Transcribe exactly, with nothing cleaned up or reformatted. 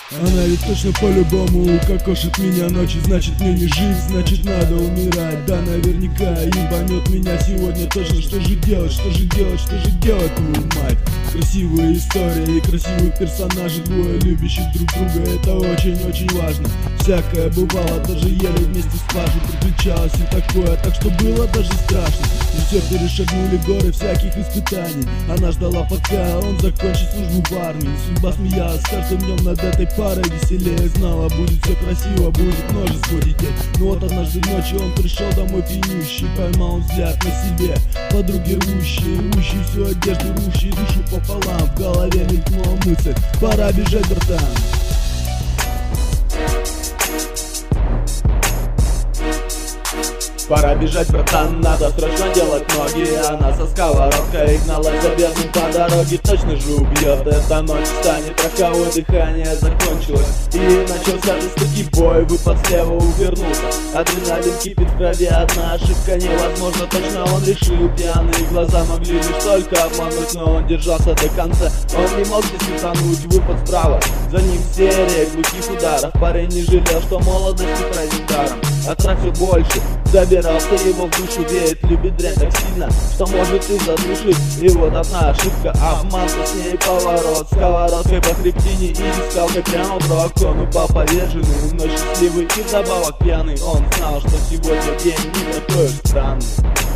Она ведь точно по-любому укокошит меня ночью. Значит мне не жить, значит надо умирать. Да наверняка ебанет меня сегодня точно. Что же делать, что же делать, что же делать, твою мать? Красивые истории и красивые персонажи, двое любящих друг друга, это очень-очень важно. Всякое бывало, даже ели вместе с пажей, приключалось и такое, так что было даже страшно. И все перешагнули горы всяких испытаний. Она ждала, пока он закончит службу в армии. Судьба смеялась с каждым днем над этой парой веселее. Знала, будет все красиво, будет множество детей. Но вот однажды ночью он пришел домой пьянющий. Поймал он взгляд на себе подруги рвущие, рвущие всю одежду, рвущие душу пополам. В голове мелькнула мысль: пора бежать, братан. Пора бежать, братан, надо срочно делать ноги. Она со сковородкой гналась за бедным по дороге. Точно же убьет, эта ночь станет роковой. Дыхание закончилось и начался жестокий бой. Выпад слева, увернулся, адреналин кипит в крови. Одна ошибка невозможно, точно он решил. Пьяные глаза могли лишь только обмануть, но он держался до конца. Он не мог здесь утонуть. Выпад справа, за ним серия глухих ударов. Парень не жалел, что молодость не пройдет даром. А страх все больше добирался, его в душу веет. Любит дрянь так сильно, что может и задушить. И вот одна ошибка, обманка, с ней поворот. Сковородкой по хребтине и скалкой прямо в рот. Он упал поверженный, но счастливый и вдобавок пьяный. Он знал, что сегодня день не такой уж странный.